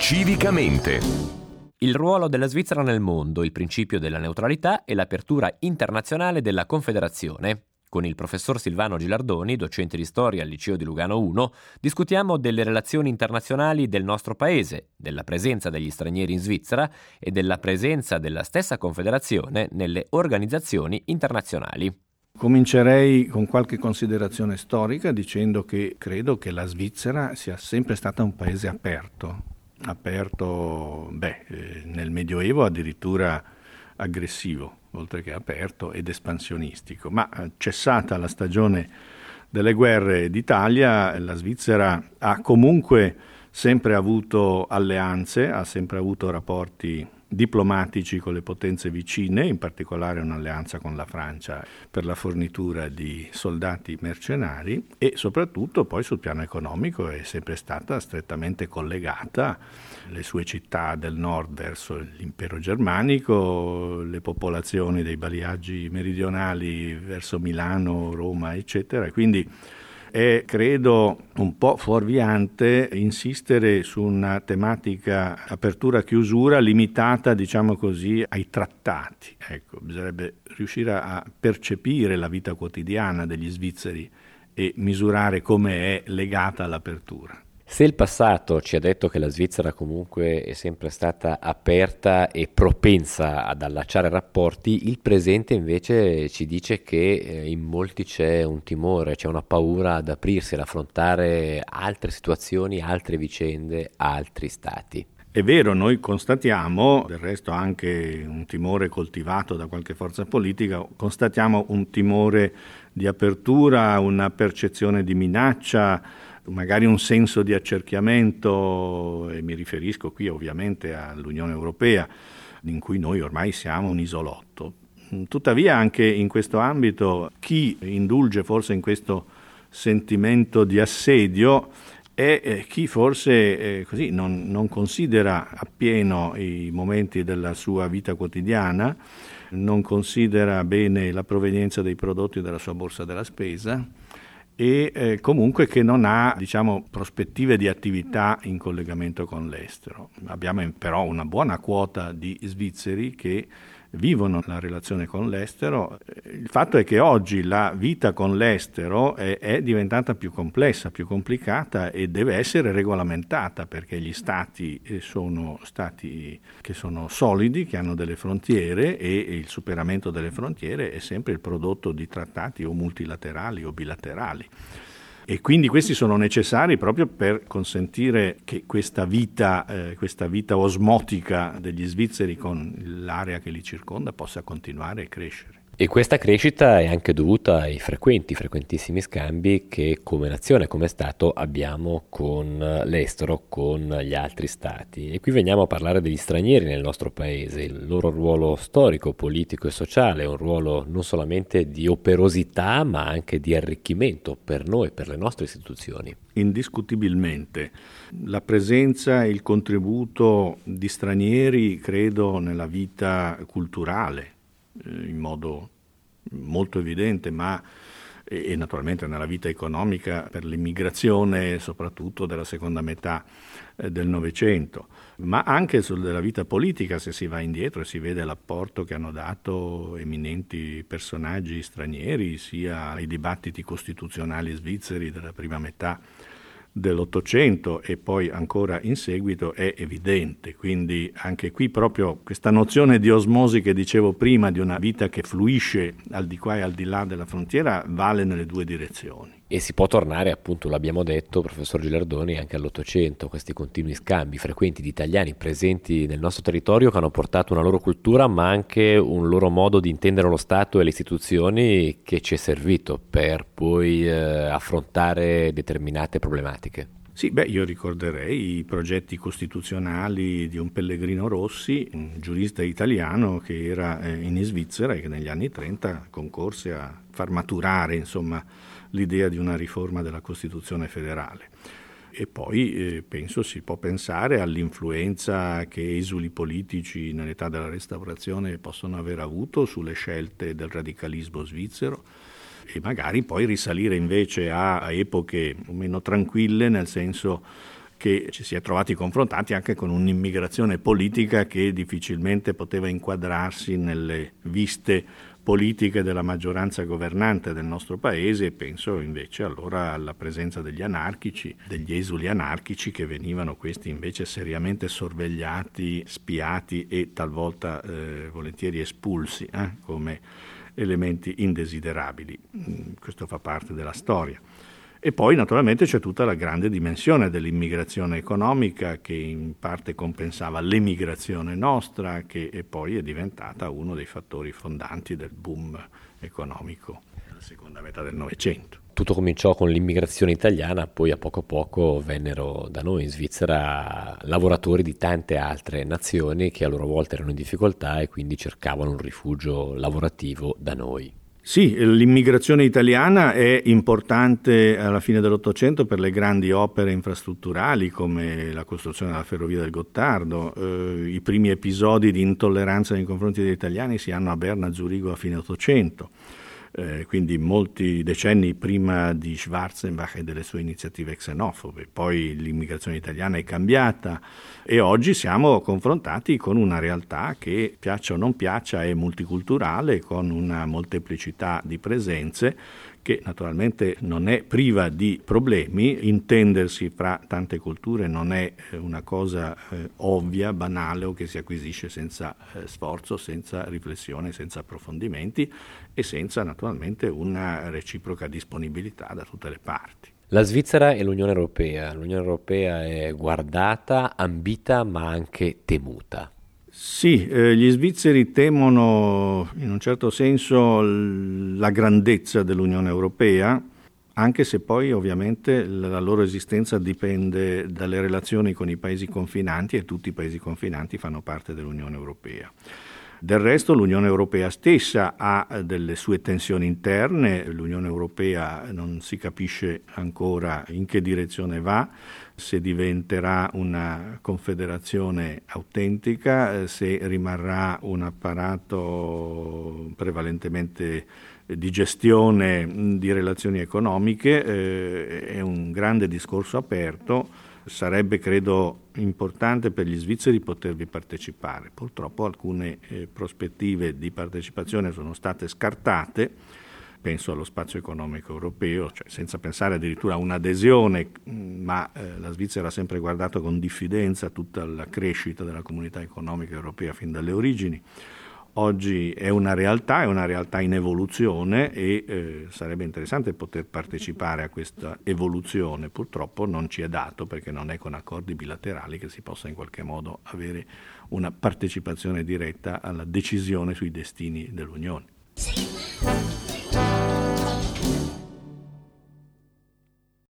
Civicamente. Il ruolo della Svizzera nel mondo, il principio della neutralità e l'apertura internazionale della Confederazione. Con il professor Silvano Gilardoni, docente di storia al Liceo di Lugano 1, discutiamo delle relazioni internazionali del nostro paese, della presenza degli stranieri in Svizzera e della presenza della stessa Confederazione nelle organizzazioni internazionali. Comincerei con qualche considerazione storica dicendo che credo che la Svizzera sia sempre stata un paese aperto nel Medioevo addirittura aggressivo, oltre che aperto ed espansionistico. Ma cessata la stagione delle guerre d'Italia, la Svizzera ha comunque sempre avuto alleanze, ha sempre avuto rapporti diplomatici con le potenze vicine, in particolare un'alleanza con la Francia per la fornitura di soldati mercenari, e soprattutto poi sul piano economico è sempre stata strettamente collegata. Le sue città del nord verso l'impero germanico, le popolazioni dei bagliaggi meridionali verso Milano, Roma, eccetera. Quindi è, credo, un po' fuorviante insistere su una tematica apertura-chiusura limitata, diciamo così, ai trattati. Ecco, bisognerebbe riuscire a percepire la vita quotidiana degli svizzeri e misurare come è legata all'apertura. Se il passato ci ha detto che la Svizzera comunque è sempre stata aperta e propensa ad allacciare rapporti, il presente invece ci dice che in molti c'è un timore, c'è una paura ad aprirsi, ad affrontare altre situazioni, altre vicende, altri stati. È vero, noi constatiamo, del resto anche un timore coltivato da qualche forza politica, constatiamo un timore di apertura, una percezione di minaccia, magari un senso di accerchiamento, e mi riferisco qui ovviamente all'Unione Europea, in cui noi ormai siamo un isolotto. Tuttavia anche in questo ambito chi indulge forse in questo sentimento di assedio è chi forse così non considera appieno i momenti della sua vita quotidiana, non considera bene la provenienza dei prodotti della sua borsa della spesa, e comunque che non ha, diciamo, prospettive di attività in collegamento con l'estero. Abbiamo però una buona quota di svizzeri che vivono la relazione con l'estero. Il fatto è che oggi la vita con l'estero è diventata più complessa, più complicata, e deve essere regolamentata, perché gli stati sono stati che sono solidi, che hanno delle frontiere, e il superamento delle frontiere è sempre il prodotto di trattati o multilaterali o bilaterali. E quindi questi sono necessari proprio per consentire che questa vita osmotica degli svizzeri con l'area che li circonda possa continuare e crescere. E questa crescita è anche dovuta ai frequentissimi scambi che come nazione, come Stato abbiamo con l'estero, con gli altri stati. E qui veniamo a parlare degli stranieri nel nostro paese, il loro ruolo storico, politico e sociale, un ruolo non solamente di operosità ma anche di arricchimento per noi, per le nostre istituzioni. Indiscutibilmente la presenza e il contributo di stranieri, credo, nella vita culturale, in modo molto evidente, ma e naturalmente nella vita economica per l'immigrazione soprattutto della seconda metà del Novecento, ma anche sulla vita politica. Se si va indietro e si vede l'apporto che hanno dato eminenti personaggi stranieri sia ai dibattiti costituzionali svizzeri della prima metà dell'Ottocento e poi ancora in seguito, è evidente. Quindi anche qui proprio questa nozione di osmosi che dicevo prima, di una vita che fluisce al di qua e al di là della frontiera, vale nelle due direzioni. E si può tornare, appunto, l'abbiamo detto, professor Gilardoni, anche all'Ottocento, questi continui scambi frequenti di italiani presenti nel nostro territorio che hanno portato una loro cultura ma anche un loro modo di intendere lo Stato e le istituzioni che ci è servito per poi affrontare determinate problematiche. Sì, io ricorderei i progetti costituzionali di un Pellegrino Rossi, un giurista italiano che era in Svizzera e che negli anni 30 concorse a far maturare, l'idea di una riforma della Costituzione federale. E poi penso si può pensare all'influenza che esuli politici nell'età della Restaurazione possono aver avuto sulle scelte del radicalismo svizzero, e magari poi risalire invece a epoche meno tranquille, nel senso che ci si è trovati confrontati anche con un'immigrazione politica che difficilmente poteva inquadrarsi nelle viste politiche della maggioranza governante del nostro paese, e penso invece allora alla presenza degli anarchici, degli esuli anarchici, che venivano questi invece seriamente sorvegliati, spiati e talvolta volentieri espulsi come elementi indesiderabili. Questo fa parte della storia. E poi naturalmente c'è tutta la grande dimensione dell'immigrazione economica, che in parte compensava l'emigrazione nostra, che poi è diventata uno dei fattori fondanti del boom economico della seconda metà del Novecento. Tutto cominciò con l'immigrazione italiana, poi a poco vennero da noi in Svizzera lavoratori di tante altre nazioni che a loro volta erano in difficoltà e quindi cercavano un rifugio lavorativo da noi. Sì, l'immigrazione italiana è importante alla fine dell'Ottocento per le grandi opere infrastrutturali come la costruzione della ferrovia del Gottardo. I primi episodi di intolleranza nei confronti degli italiani si hanno a Berna, Zurigo a fine Ottocento. Quindi molti decenni prima di Schwarzenbach e delle sue iniziative xenofobe. Poi l'immigrazione italiana è cambiata e oggi siamo confrontati con una realtà che, piaccia o non piaccia, è multiculturale, con una molteplicità di presenze che naturalmente non è priva di problemi. Intendersi fra tante culture non è una cosa ovvia, banale o che si acquisisce senza sforzo, senza riflessione, senza approfondimenti e senza naturalmente una reciproca disponibilità da tutte le parti. La Svizzera e l'Unione Europea. L'Unione Europea è guardata, ambita ma anche temuta. Sì, gli svizzeri temono in un certo senso la grandezza dell'Unione Europea, anche se poi ovviamente la loro esistenza dipende dalle relazioni con i paesi confinanti e tutti i paesi confinanti fanno parte dell'Unione Europea. Del resto l'Unione Europea stessa ha delle sue tensioni interne, l'Unione Europea non si capisce ancora in che direzione va, se diventerà una confederazione autentica, se rimarrà un apparato prevalentemente di gestione di relazioni economiche, è un grande discorso aperto. Sarebbe, credo, importante per gli svizzeri potervi partecipare. Purtroppo alcune prospettive di partecipazione sono state scartate, penso allo spazio economico europeo, cioè senza pensare addirittura a un'adesione, ma la Svizzera ha sempre guardato con diffidenza tutta la crescita della comunità economica europea fin dalle origini. Oggi è una realtà in evoluzione e sarebbe interessante poter partecipare a questa evoluzione. Purtroppo non ci è dato, perché non è con accordi bilaterali che si possa in qualche modo avere una partecipazione diretta alla decisione sui destini dell'Unione.